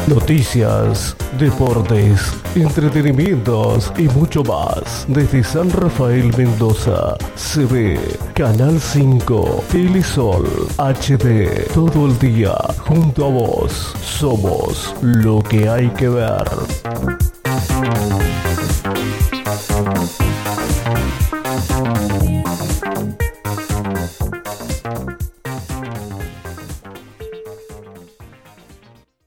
Noticias, deportes, entretenimientos y mucho más. Desde San Rafael, Mendoza, se ve Canal 5, Telesol, HD, todo el día, junto a vos. Somos lo que hay que ver.